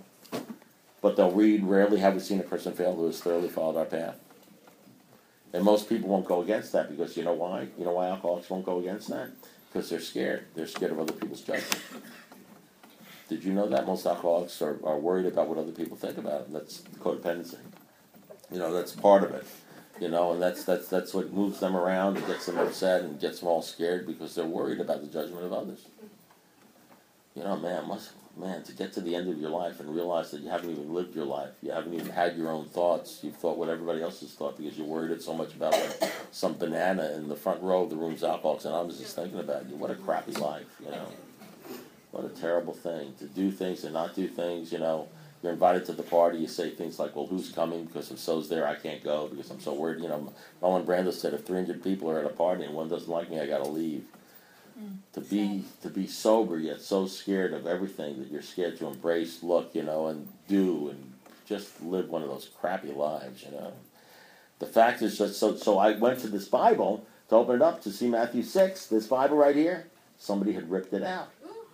But they'll read, rarely have we seen a person fail who has thoroughly followed our path. And most people won't go against that, because you know why? You know why alcoholics won't go against that? Because they're scared. They're scared of other people's judgment. Did you know that? Most alcoholics are, are worried about what other people think about them. That's codependency. You know, that's part of it. You know, and that's that's that's what moves them around and gets them upset and gets them all scared, because they're worried about the judgment of others. You know, man, must man, to get to the end of your life and realize that you haven't even lived your life, you haven't even had your own thoughts, you've thought what everybody else has thought because you're worried so much about what some banana in the front row of the room's Alcoholics Anonymous is thinking about you. What a crappy life, you know. What a terrible thing. To do things and not do things, you know. You're invited to the party, you say things like, well, who's coming? Because if so's there, I can't go because I'm so worried. You know, Marlon Brando said, if three hundred people are at a party and one doesn't like me, I got to leave. Mm, to be to be sober yet so scared of everything that you're scared to embrace, look, you know, and do and just live one of those crappy lives, you know. The fact is just so. So I went to this Bible to open it up to see Matthew six. This Bible right here, somebody had ripped it out.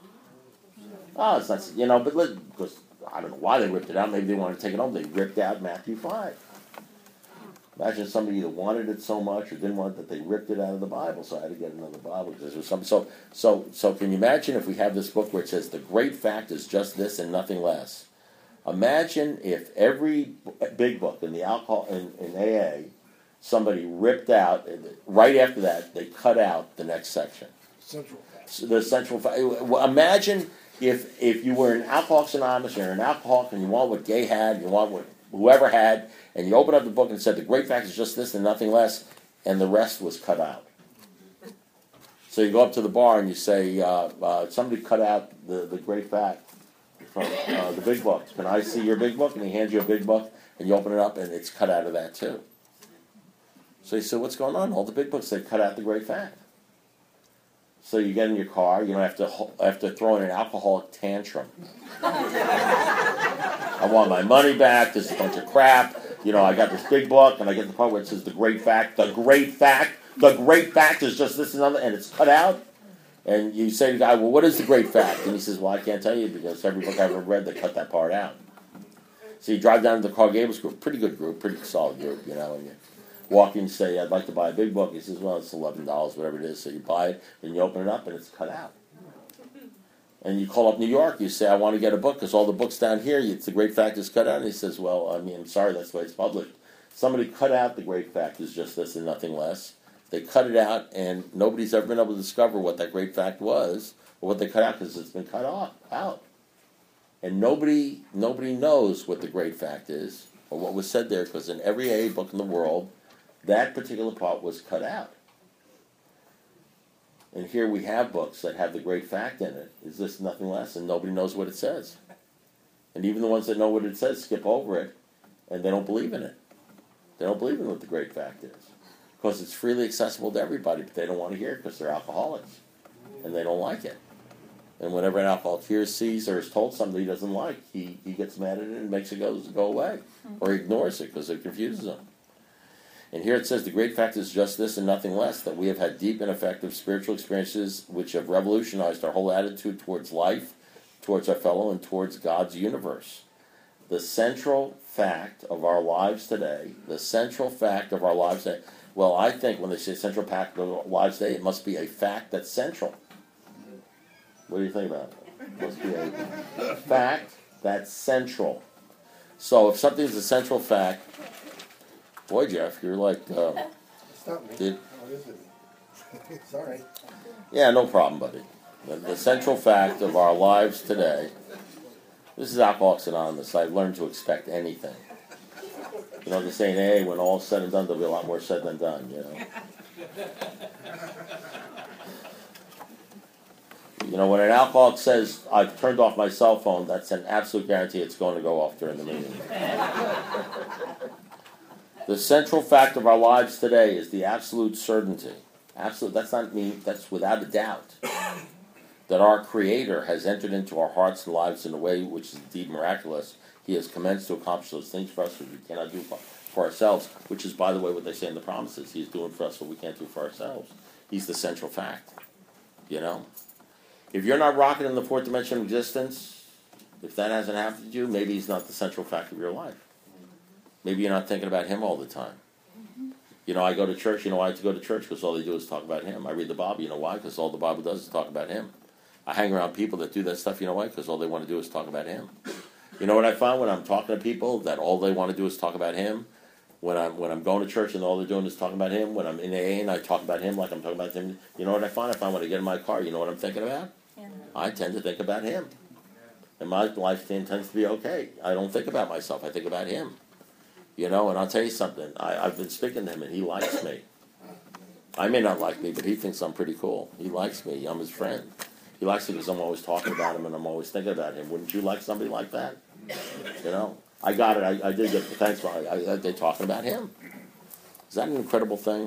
Oh, it's not, you know, but because I don't know why they ripped it out. Maybe they wanted to take it home. They ripped out Matthew five. Imagine somebody either wanted it so much or didn't want it that they ripped it out of the Bible. So I had to get another Bible because there was something. So, so, so can you imagine if we have this book where it says the great fact is just this and nothing less? Imagine if every big book in the alcohol in, in A A, somebody ripped out right after that. They cut out the next section. Central fact. So the central fact. Imagine if if you were an Alcoholics Anonymous, you're an alcoholic, and you want what Gay had, you want what whoever had, and you open up the book and said the great fact is just this and nothing less, and the rest was cut out. So you go up to the bar and you say, uh, uh, somebody cut out the, the great fact from uh, the big book. Can I see your big book? And he hands you a big book, and you open it up, and it's cut out of that too. So you say, what's going on? All the big books, they cut out the great fact. So you get in your car, you know, after after throwing an alcoholic tantrum. I want my money back. This is a bunch of crap. You know, I got this big book, and I get the part where it says the great fact. The great fact. The great fact is just this and other, and it's cut out. And you say to the guy, well, what is the great fact? And he says, well, I can't tell you because every book I've ever read, they cut that part out. So you drive down to the Carl Gables group, pretty good group, pretty solid group, you know, and you walk in and say, I'd like to buy a big book. He says, well, it's eleven dollars, whatever it is. So you buy it, and you open it up, and it's cut out. And you call up New York, you say, I want to get a book, because all the books down here, it's the great fact is cut out. And he says, well, I mean, I'm sorry, that's the way it's published. Somebody cut out the great fact is just this and nothing less. They cut it out, and nobody's ever been able to discover what that great fact was, or what they cut out, because it's been cut off, out. And nobody nobody knows what the great fact is, or what was said there, because in every A A book in the world, that particular part was cut out. And here we have books that have the great fact in it. Is this nothing less? And nobody knows what it says. And even the ones that know what it says skip over it, and they don't believe in it. They don't believe in what the great fact is. Because it's freely accessible to everybody, but they don't want to hear it because they're alcoholics. And they don't like it. And whenever an alcoholic hears, sees, or is told something he doesn't like, he, he gets mad at it and makes it go, go away. Or ignores it because it confuses him. And here it says, the great fact is just this and nothing less, that we have had deep and effective spiritual experiences which have revolutionized our whole attitude towards life, towards our fellow, and towards God's universe. The central fact of our lives today, the central fact of our lives today, well, I think when they say central fact of our lives today, it must be a fact that's central. What do you think about it? It must be a fact that's central. So if something's a central fact, boy, Jeff, you're like, uh, Stop me. did, What is it? Sorry. Yeah, no problem, buddy. The, the central fact of our lives today, this is Alcoholics Anonymous. I've learned to expect anything. You know, the saying, hey, when all's said and done, there'll be a lot more said than done, you know. You know, when an alcoholic says, I've turned off my cell phone, that's an absolute guarantee it's going to go off during the meeting. The central fact of our lives today is the absolute certainty. Absolute, that's not me, that's without a doubt. That our Creator has entered into our hearts and lives in a way which is indeed miraculous. He has commenced to accomplish those things for us which we cannot do for, for ourselves, which is, by the way, what they say in the promises. He's doing for us what we can't do for ourselves. He's the central fact. You know? If you're not rocking in the fourth dimension of existence, if that hasn't happened to you, maybe he's not the central fact of your life. Maybe you're not thinking about him all the time. You know, I go to church. You know why I have to go to church? Because all they do is talk about him. I read the Bible. You know why? Because all the Bible does is talk about him. I hang around people that do that stuff. You know why? Because all they want to do is talk about him. You know what I find when I'm talking to people that all they want to do is talk about him? When I'm when I'm going to church and all they're doing is talking about him. When I'm in A A and I talk about him like I'm talking about him. You know what I find? I find when I get in my car, you know what I'm thinking about? Yeah. I tend to think about him. And my life tends to be okay. I don't think about myself. I think about him. You know, and I'll tell you something. I, I've been speaking to him, and he likes me. I may not like me, but he thinks I'm pretty cool. He likes me. I'm his friend. He likes me because I'm always talking about him, and I'm always thinking about him. Wouldn't you like somebody like that? You know? I got it. I, I did get the thanks for it. I, I, they're talking about him. Is that an incredible thing?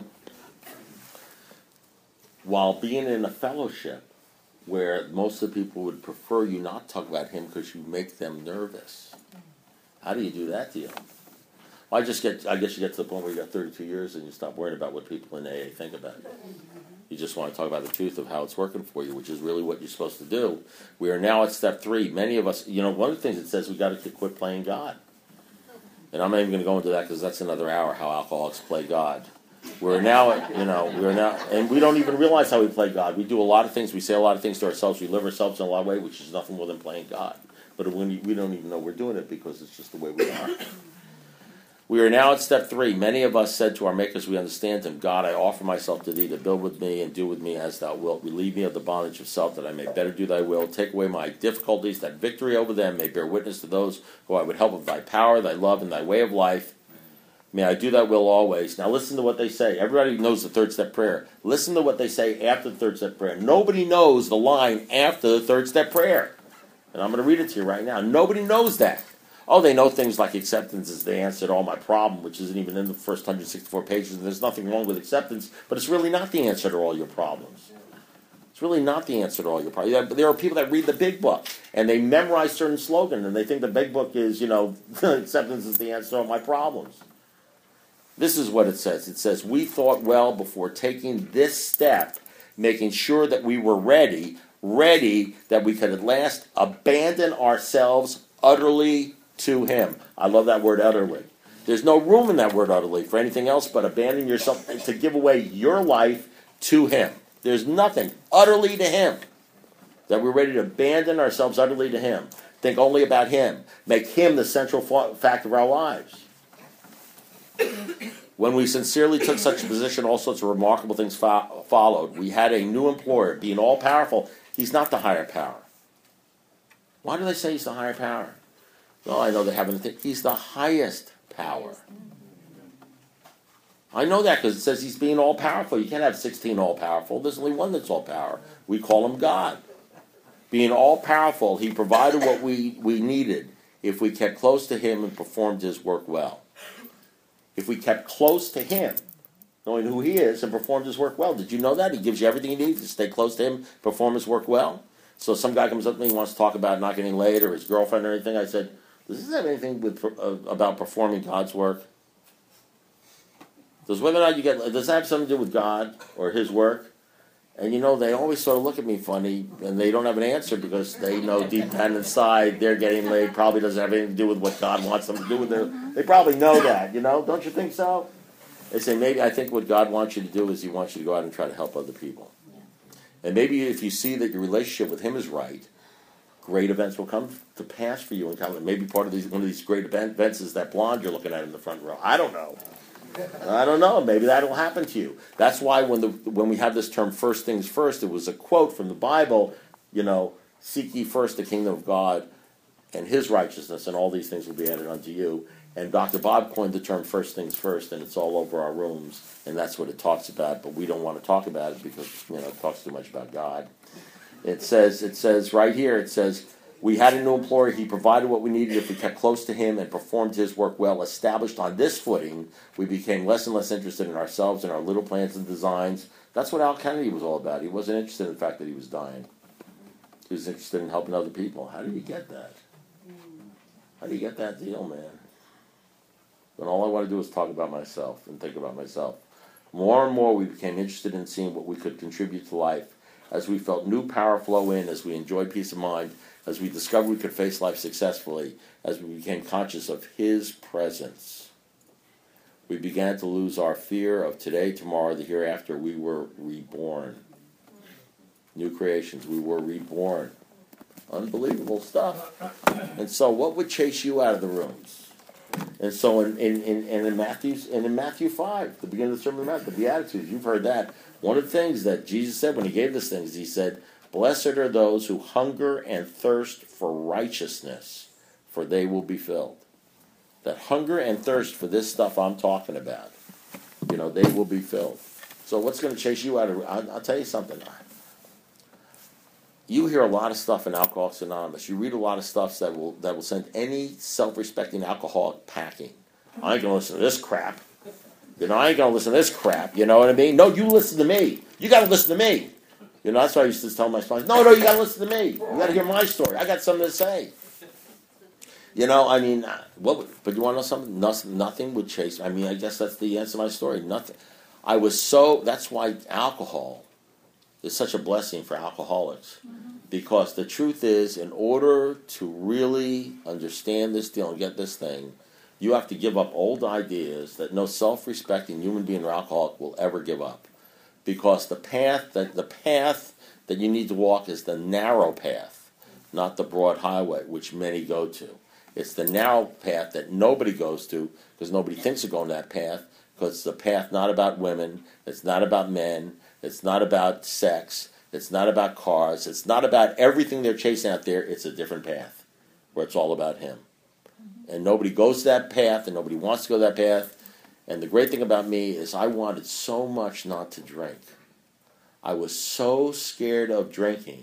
While being in a fellowship where most of the people would prefer you not talk about him because you make them nervous. How do you do that to you? I just get, I guess you get to the point where you got thirty-two years and you stop worrying about what people in A A think about it. You just want to talk about the truth of how it's working for you, which is really what you're supposed to do. We are now at step three. Many of us, you know, one of the things it says we got to quit playing God. And I'm not even going to go into that because that's another hour, how alcoholics play God. We're now, at, you know, we're now, and we don't even realize how we play God. We do a lot of things, we say a lot of things to ourselves, we live ourselves in a lot of ways, which is nothing more than playing God. But when we don't even know we're doing it because it's just the way we are. We are now at step three. Many of us said to our makers, we understand him, God, I offer myself to thee to build with me and do with me as thou wilt. Relieve me of the bondage of self that I may better do thy will. Take away my difficulties, that victory over them may bear witness to those who I would help with thy power, thy love, and thy way of life. May I do thy will always. Now listen to what they say. Everybody knows the third step prayer. Listen to what they say after the third step prayer. Nobody knows the line after the third step prayer. And I'm going to read it to you right now. Nobody knows that. Oh, they know things like acceptance is the answer to all my problem, which isn't even in the first one hundred sixty-four pages, and there's nothing wrong with acceptance, but it's really not the answer to all your problems. It's really not the answer to all your problems. There are people that read the big book, and they memorize certain slogans, and they think the big book is, you know, acceptance is the answer to all my problems. This is what it says. It says, we thought well before taking this step, making sure that we were ready, ready that we could at last abandon ourselves utterly to him. I love that word utterly. There's no room in that word utterly for anything else but abandon yourself to give away your life to him. There's nothing utterly to him. That we're ready to abandon ourselves utterly to him. Think only about him. Make him the central fact of our lives. When we sincerely took such a position, all sorts of remarkable things fo- followed. We had a new employer, being all-powerful. He's not the higher power. Why do they say he's the higher power? Well, I know they haven't. Th- he's the highest power. I know that because it says he's being all-powerful. You can't have sixteen all-powerful. There's only one that's all-power. We call him God. Being all-powerful, he provided what we, we needed if we kept close to him and performed his work well. If we kept close to him, knowing who he is, and performed his work well. Did you know that? He gives you everything you need to stay close to him, perform his work well. So some guy comes up to me and wants to talk about not getting laid or his girlfriend or anything. I said, does this have anything with uh, about performing God's work? Does whether or not you get, does that have something to do with God or his work? And you know, they always sort of look at me funny, and they don't have an answer because they know deep down inside they're getting laid probably doesn't have anything to do with what God wants them to do with their. They probably know that, you know. Don't you think so? They say, maybe I think what God wants you to do is he wants you to go out and try to help other people. And maybe if you see that your relationship with him is right, great events will come to pass for you. And maybe part of these, one of these great events is that blonde you're looking at in the front row. I don't know. I don't know. Maybe that'll happen to you. That's why when the when we have this term "first things first," it was a quote from the Bible. You know, seek ye first the kingdom of God and His righteousness, and all these things will be added unto you. And Doctor Bob coined the term "first things first," and it's all over our rooms, and that's what it talks about. But we don't want to talk about it because you know it talks too much about God. It says it says right here. It says. We had a new employer. He provided what we needed if we kept close to him and performed his work well. Established on this footing, we became less and less interested in ourselves and our little plans and designs. That's what Al Kennedy was all about. He wasn't interested in the fact that he was dying. He was interested in helping other people. How did he get that? How do you get that deal, man? When all I want to do is talk about myself and think about myself. More and more we became interested in seeing what we could contribute to life. As we felt new power flow in, as we enjoyed peace of mind, as we discovered we could face life successfully, as we became conscious of His presence, we began to lose our fear of today, tomorrow, the hereafter. We were reborn. New creations. We were reborn. Unbelievable stuff. And so what would chase you out of the rooms? And so in, in, in, and in Matthew and in Matthew five, the beginning of the Sermon on the Mount, the Beatitudes, you've heard that. One of the things that Jesus said when He gave this things, He said, "Blessed are those who hunger and thirst for righteousness, for they will be filled." That hunger and thirst for this stuff I'm talking about, you know, they will be filled. So what's going to chase you out of... I'll, I'll tell you something. You hear a lot of stuff in Alcoholics Anonymous. You read a lot of stuff that will that will send any self-respecting alcoholic packing. I ain't going to listen to this crap. You know, I ain't going to listen to this crap. You know what I mean? No, you listen to me. You got to listen to me. You know, that's why I used to tell my sponsors, no, no, you got to listen to me. You got to hear my story. I got something to say. You know, I mean, what? Would, but you want to know something? Nothing, nothing would chase. I mean, I guess that's the answer to my story. Nothing. I was so, that's why alcohol is such a blessing for alcoholics. Mm-hmm. Because the truth is, in order to really understand this deal and get this thing, you have to give up old ideas that no self-respecting human being or alcoholic will ever give up. Because the path that the path that you need to walk is the narrow path, not the broad highway, which many go to. It's the narrow path that nobody goes to because nobody thinks of going that path, because it's the path not about women, it's not about men, it's not about sex, it's not about cars, it's not about everything they're chasing out there. It's a different path where it's all about Him. And nobody goes to that path, and nobody wants to go that path. And the great thing about me is I wanted so much not to drink. I was so scared of drinking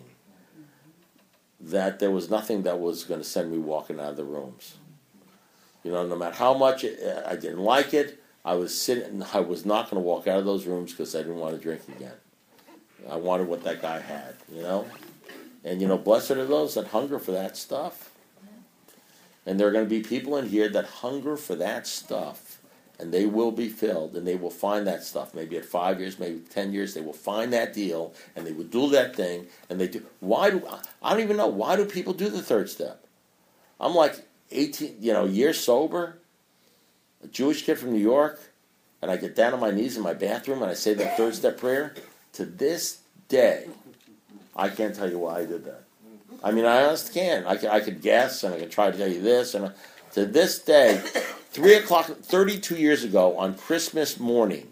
that there was nothing that was going to send me walking out of the rooms. You know, no matter how much it, I didn't like it, I was sitting. I was not going to walk out of those rooms because I didn't want to drink again. I wanted what that guy had, you know. And you know, blessed are those that hunger for that stuff. And there are going to be people in here that hunger for that stuff, and they will be filled, and they will find that stuff. Maybe at five years, maybe ten years, they will find that deal, and they will do that thing, and they do. Why do I don't even know why do people do the third step? I'm like eighteen, you know, years sober, a Jewish kid from New York, and I get down on my knees in my bathroom and I say that third step prayer. To this day, I can't tell you why I did that. I mean, I honestly can. I could, I could guess, and I could try to tell you this. And to this day, three o'clock, thirty-two years ago, on Christmas morning,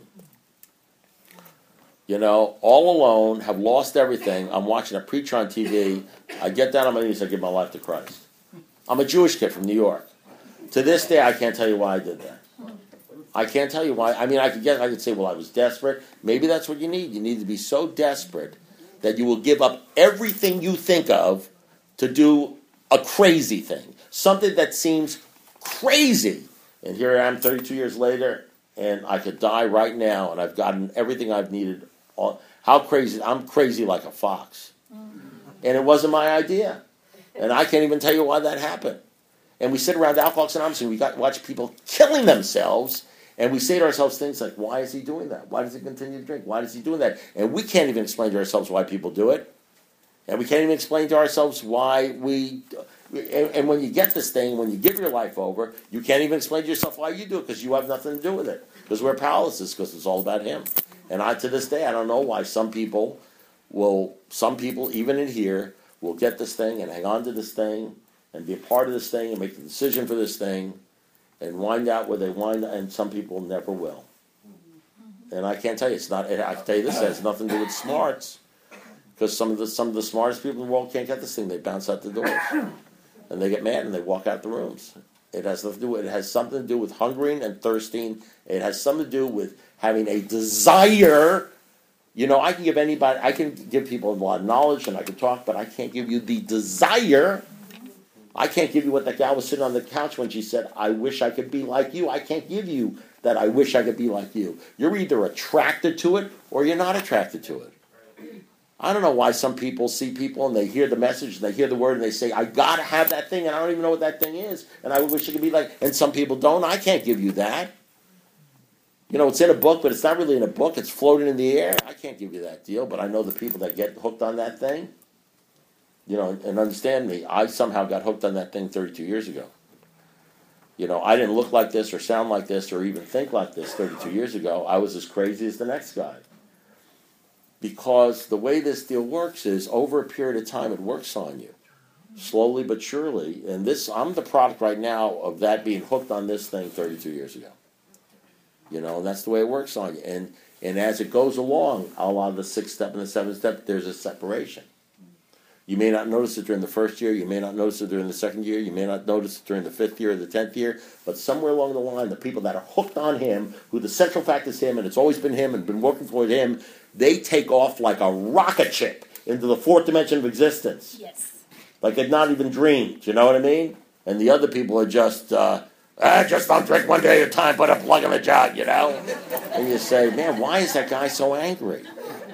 you know, all alone, have lost everything. I'm watching a preacher on T V. I get down on my knees. I give my life to Christ. I'm a Jewish kid from New York. To this day, I can't tell you why I did that. I can't tell you why. I mean, I could guess. I could say, well, I was desperate. Maybe that's what you need. You need to be so desperate that you will give up everything you think of to do a crazy thing, something that seems crazy. And here I am thirty-two years later, and I could die right now, and I've gotten everything I've needed. How crazy? I'm crazy like a fox. And it wasn't my idea. And I can't even tell you why that happened. And we sit around Alcoholics Anonymous, and we got watch people killing themselves, and we say to ourselves things like, why is he doing that? Why does he continue to drink? Why is he doing that? And we can't even explain to ourselves why people do it. And we can't even explain to ourselves why we... And, and when you get this thing, when you give your life over, you can't even explain to yourself why you do it, because you have nothing to do with it. Because we're powerless, because it's all about him. And I, to this day, I don't know why some people will, some people, even in here, will get this thing and hang on to this thing and be a part of this thing and make the decision for this thing. and wind out where they wind, and some people never will. And I can't tell you, it's not. I can tell you this it has nothing to do with smarts, because some of the some of the smartest people in the world can't get this thing. They bounce out the doors, and they get mad and they walk out the rooms. It has nothing to do. It has something to do with hungering and thirsting. It has something to do with having a desire. You know, I can give anybody, I can give people a lot of knowledge, and I can talk, but I can't give you the desire. I can't give you what that gal was sitting on the couch when she said, "I wish I could be like you." I can't give you that. I wish I could be like you. You're either attracted to it or you're not attracted to it. I don't know why some people see people and they hear the message and they hear the word and they say, "I gotta have that thing," and I don't even know what that thing is, and I wish it could be like. And some people don't. I can't give you that. You know, it's in a book, but it's not really in a book. It's floating in the air. I can't give you that deal, but I know the people that get hooked on that thing. You know, and understand me, I somehow got hooked on that thing thirty-two years ago. You know, I didn't look like this or sound like this or even think like this thirty-two years ago. I was as crazy as the next guy. Because the way this deal works is, over a period of time, it works on you. Slowly but surely. And this, I'm the product right now of that being hooked on this thing thirty-two years ago. You know, and that's the way it works on you. And and as it goes along, a lot of the sixth step and the seventh step, there's a separation. You may not notice it during the first year, you may not notice it during the second year, you may not notice it during the fifth year or the tenth year, but somewhere along the line, the people that are hooked on him, who the central fact is him, and it's always been him, and been working for him, they take off like a rocket ship into the fourth dimension of existence. Yes. Like they've not even dreamed, you know what I mean? And the other people are just, uh, ah, just don't drink one day at a time, put a plug in the jug, you know? And you say, man, why is that guy so angry?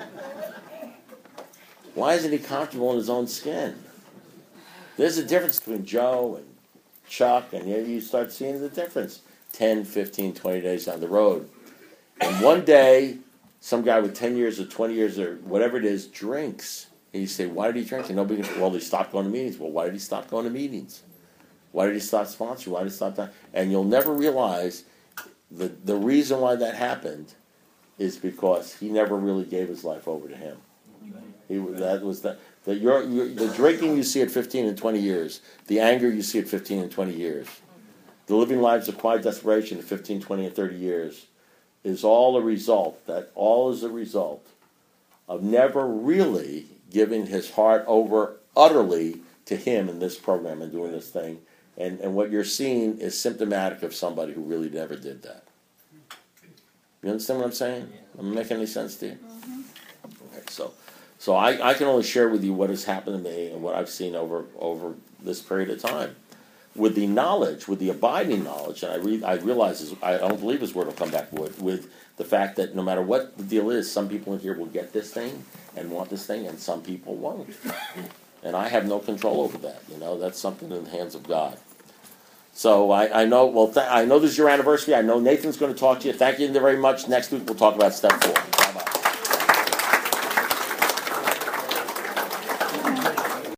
Why isn't he comfortable in his own skin? There's a difference between Joe and Chuck, and you, you start seeing the difference ten, fifteen, twenty days down the road. And one day, some guy with ten years or twenty years or whatever it is drinks. And you say, why did he drink? And nobody can, well, he stopped going to meetings. Well, why did he stop going to meetings? Why did he stop sponsoring? Why did he stop that? And you'll never realize the, the reason why that happened is because he never really gave his life over to him. He, that was the, the, your, your, the drinking you see at fifteen and twenty years, the anger you see at fifteen and twenty years, the living lives of quiet desperation at fifteen, twenty, and thirty years is all a result, that all is a result of never really giving his heart over utterly to him in this program and doing this thing. And, and what you're seeing is symptomatic of somebody who really never did that. You understand what I'm saying? Am I making any sense to you? Mm-hmm. Okay, so... So I, I can only share with you what has happened to me and what I've seen over over this period of time. With the knowledge, with the abiding knowledge, and I re- I realize, his, I don't believe his word will come back with, with the fact that no matter what the deal is, some people in here will get this thing and want this thing, and some people won't. And I have no control over that. You know, that's something in the hands of God. So I, I know, well, th- I know this is your anniversary. I know Nathan's going to talk to you. Thank you very much. Next week we'll talk about step four. Bye-bye.